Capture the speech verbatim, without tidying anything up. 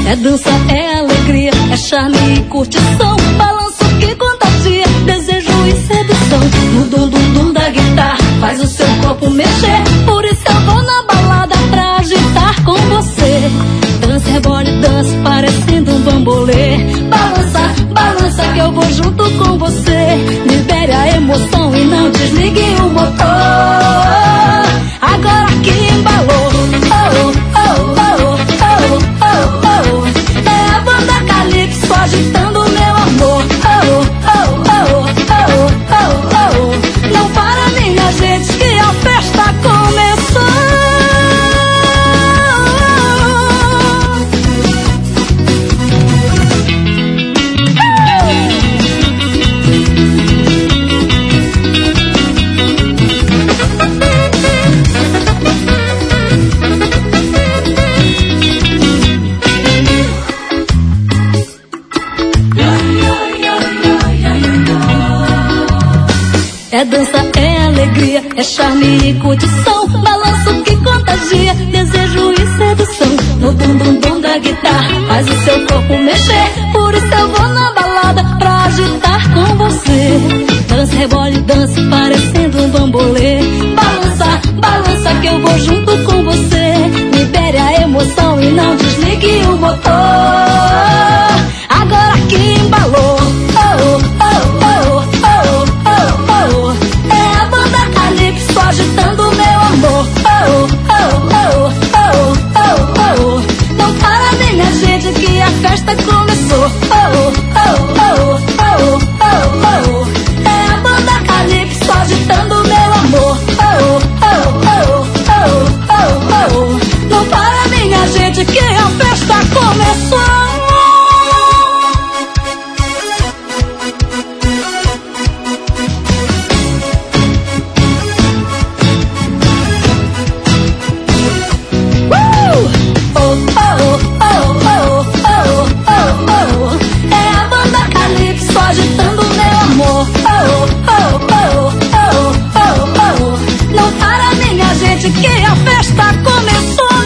É dança, é alegria, é charme e curtição, balanço que contagia, desejo e sedução. No dum dum dum da guitarra faz o seu corpo mexer, por isso eu vou na balada pra agitar com você. Dança, rebole, dança parecendo um bambolê. Balança, balança que eu vou junto com você. Libere a emoção e não desligue o motor. Agora que embalou, oh, oh, oh, oh, oh, oh. É a banda Calypso agitando meu amor. Oh, oh, oh, oh, oh, oh. Não para minha gente que a festa começou. É dança, é alegria, é charme e curtição, balanço que contagia, desejo e sedução. No dum dum dum da guitarra faz o seu corpo mexer, por isso eu vou na balada pra agitar com você. Dança, rebole, dança parecendo um bambolê. Balança, balança que eu vou junto com você. Libere a emoção e não desligue o motor. Agora que embalou, oh, oh, oh, oh, oh, oh. É a banda Calypso agitando meu amor. Oh, oh, oh, oh, oh, oh. Não para minha gente que a festa começou. Oh, oh, oh, oh, oh, oh. É a banda Calypso agitando meu amor. Oh, oh, oh, oh, oh, oh. Não para minha gente que a festa começou. Agitando meu amor. Oh, oh, oh, oh, oh, oh. Não para minha gente que a festa começou.